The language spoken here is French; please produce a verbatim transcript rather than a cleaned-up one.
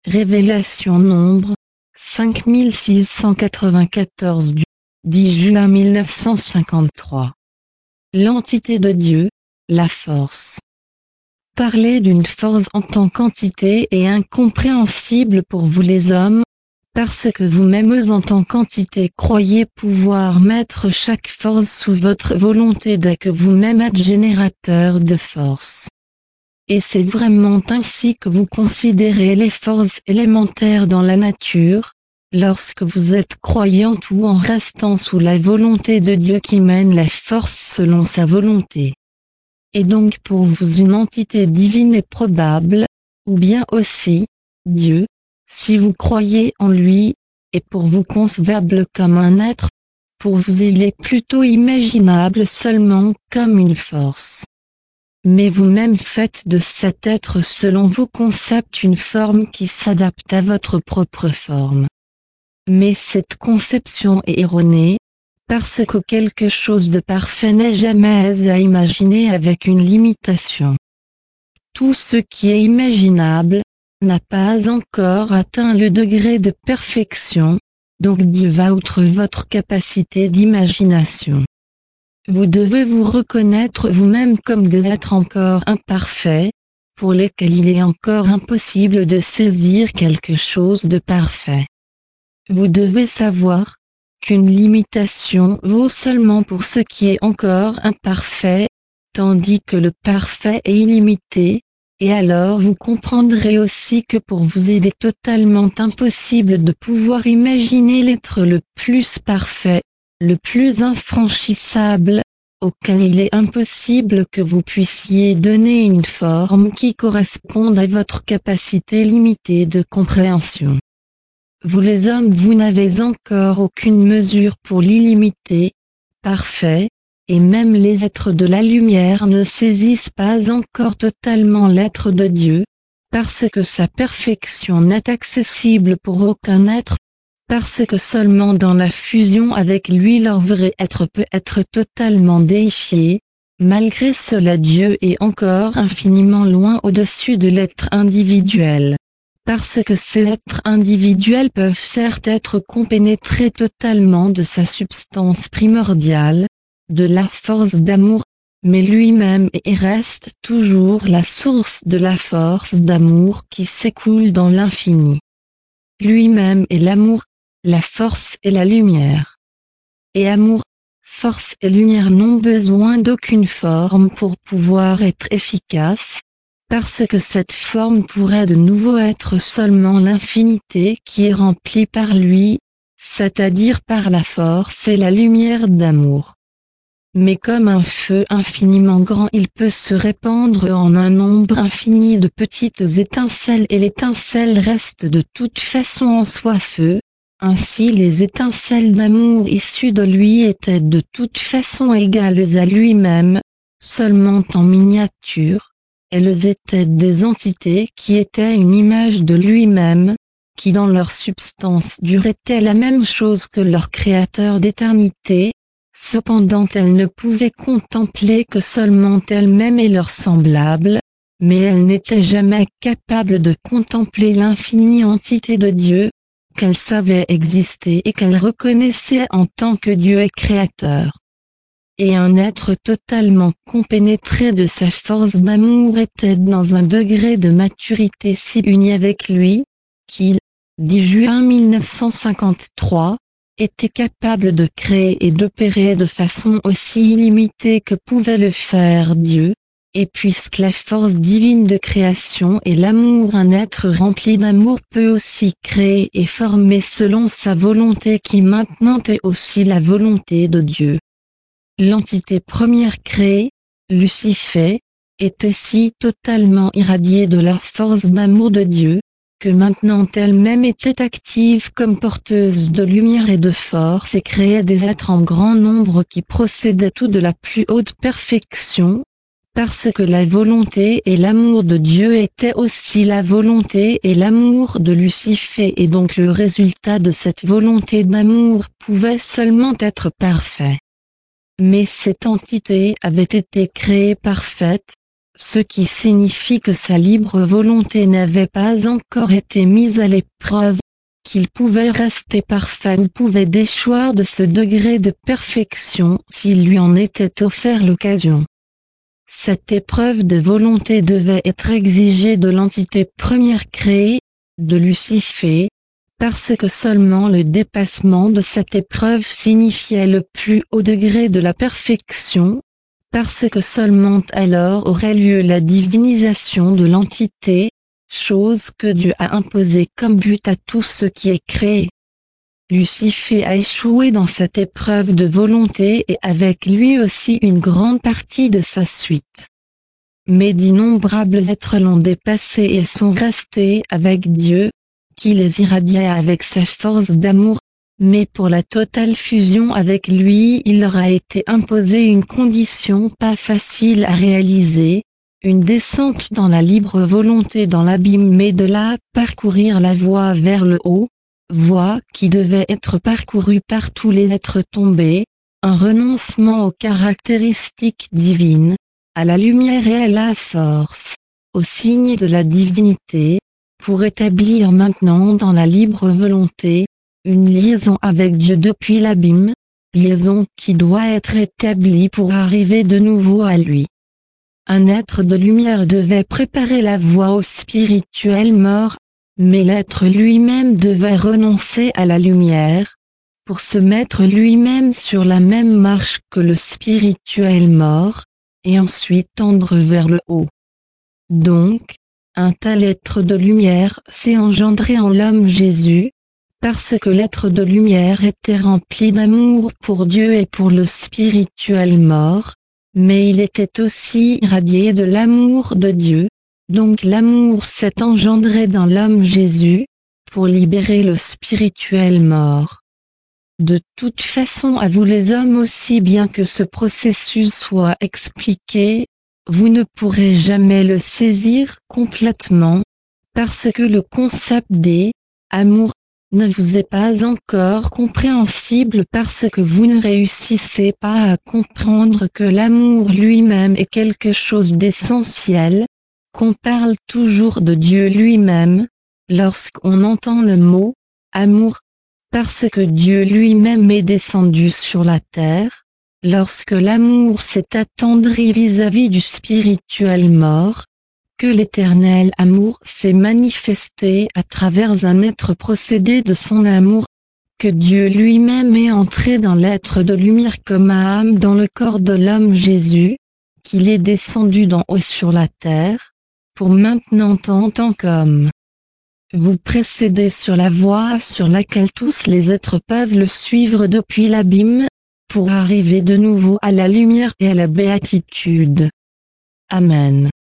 Révélation nombre cinq mille six cent quatre-vingt-quatorze du dix juin mille neuf cent cinquante-trois. L'entité de Dieu, la force. Parler d'une force en tant qu'entité est incompréhensible pour vous les hommes, parce que vous-mêmes en tant qu'entité croyez pouvoir mettre chaque force sous votre volonté dès que vous-même êtes générateur de force. Et c'est vraiment ainsi que vous considérez les forces élémentaires dans la nature, lorsque vous êtes croyante ou en restant sous la volonté de Dieu qui mène la force selon sa volonté. Et donc pour vous une entité divine est probable, ou bien aussi, Dieu, si vous croyez en lui, est pour vous concevable comme un être, pour vous il est plutôt imaginable seulement comme une force. Mais vous-même faites de cet être selon vos concepts une forme qui s'adapte à votre propre forme. Mais cette conception est erronée, parce que quelque chose de parfait n'est jamais à imaginer avec une limitation. Tout ce qui est imaginable, n'a pas encore atteint le degré de perfection, donc Dieu va outre votre capacité d'imagination. Vous devez vous reconnaître vous-même comme des êtres encore imparfaits, pour lesquels il est encore impossible de saisir quelque chose de parfait. Vous devez savoir qu'une limitation vaut seulement pour ce qui est encore imparfait, tandis que le parfait est illimité, et alors vous comprendrez aussi que pour vous il est totalement impossible de pouvoir imaginer l'être le plus parfait, le plus infranchissable, auquel il est impossible que vous puissiez donner une forme qui corresponde à votre capacité limitée de compréhension. Vous les hommes vous n'avez encore aucune mesure pour l'illimité, parfait, et même les êtres de la lumière ne saisissent pas encore totalement l'être de Dieu, parce que sa perfection n'est accessible pour aucun être, parce que seulement dans la fusion avec lui leur vrai être peut être totalement déifié. Malgré cela Dieu est encore infiniment loin au-dessus de l'être individuel. Parce que ces êtres individuels peuvent certes être compénétrés totalement de sa substance primordiale, de la force d'amour, mais lui-même est et reste toujours la source de la force d'amour qui s'écoule dans l'infini. Lui-même est l'amour, la force et la lumière. Et amour, force et lumière n'ont besoin d'aucune forme pour pouvoir être efficaces, parce que cette forme pourrait de nouveau être seulement l'infinité qui est remplie par lui, c'est-à-dire par la force et la lumière d'amour. Mais comme un feu infiniment grand il peut se répandre en un nombre infini de petites étincelles et l'étincelle reste de toute façon en soi feu, ainsi les étincelles d'amour issues de lui étaient de toute façon égales à lui-même, seulement en miniature. Elles étaient des entités qui étaient une image de lui-même, qui dans leur substance dure était la même chose que leur créateur d'éternité, cependant elles ne pouvaient contempler que seulement elles-mêmes et leurs semblables, mais elles n'étaient jamais capables de contempler l'infinie entité de Dieu, qu'elles savaient exister et qu'elles reconnaissaient en tant que Dieu est créateur. Et un être totalement compénétré de sa force d'amour était dans un degré de maturité si uni avec lui, qu'il, dix juin mille neuf cent cinquante-trois, était capable de créer et d'opérer de façon aussi illimitée que pouvait le faire Dieu, et puisque la force divine de création est l'amour, un être rempli d'amour peut aussi créer et former selon sa volonté qui maintenant est aussi la volonté de Dieu. L'entité première créée, Lucifer, était si totalement irradiée de la force d'amour de Dieu, que maintenant elle-même était active comme porteuse de lumière et de force et créait des êtres en grand nombre qui procédaient tous de la plus haute perfection, parce que la volonté et l'amour de Dieu étaient aussi la volonté et l'amour de Lucifer et donc le résultat de cette volonté d'amour pouvait seulement être parfait. Mais cette entité avait été créée parfaite, ce qui signifie que sa libre volonté n'avait pas encore été mise à l'épreuve, qu'il pouvait rester parfait ou pouvait déchoir de ce degré de perfection s'il lui en était offert l'occasion. Cette épreuve de volonté devait être exigée de l'entité première créée, de Lucifer, parce que seulement le dépassement de cette épreuve signifiait le plus haut degré de la perfection, parce que seulement alors aurait lieu la divinisation de l'entité, chose que Dieu a imposée comme but à tout ce qui est créé. Lucifer a échoué dans cette épreuve de volonté et avec lui aussi une grande partie de sa suite. Mais d'innombrables êtres l'ont dépassé et sont restés avec Dieu, qui les irradia avec sa force d'amour, mais pour la totale fusion avec lui il leur a été imposé une condition pas facile à réaliser, une descente dans la libre volonté dans l'abîme mais de là parcourir la voie vers le haut, voie qui devait être parcourue par tous les êtres tombés, un renoncement aux caractéristiques divines, à la lumière et à la force, au signe de la divinité, pour établir maintenant dans la libre volonté, une liaison avec Dieu depuis l'abîme, liaison qui doit être établie pour arriver de nouveau à lui. Un être de lumière devait préparer la voie au spirituel mort, mais l'être lui-même devait renoncer à la lumière, pour se mettre lui-même sur la même marche que le spirituel mort, et ensuite tendre vers le haut. Donc, un tel être de lumière s'est engendré en l'homme Jésus, parce que l'être de lumière était rempli d'amour pour Dieu et pour le spirituel mort, mais il était aussi irradié de l'amour de Dieu, donc l'amour s'est engendré dans l'homme Jésus, pour libérer le spirituel mort. De toute façon à vous les hommes aussi bien que ce processus soit expliqué, vous ne pourrez jamais le saisir complètement, parce que le concept des « amour » ne vous est pas encore compréhensible parce que vous ne réussissez pas à comprendre que l'amour lui-même est quelque chose d'essentiel, qu'on parle toujours de Dieu lui-même, lorsqu'on entend le mot « amour », parce que Dieu lui-même est descendu sur la terre, lorsque l'amour s'est attendri vis-à-vis du spirituel mort, que l'éternel amour s'est manifesté à travers un être procédé de son amour, que Dieu lui-même est entré dans l'être de lumière comme âme dans le corps de l'homme Jésus, qu'il est descendu d'en haut sur la terre, pour maintenant en tant qu'homme. Vous précédez sur la voie sur laquelle tous les êtres peuvent le suivre depuis l'abîme, pour arriver de nouveau à la lumière et à la béatitude. Amen.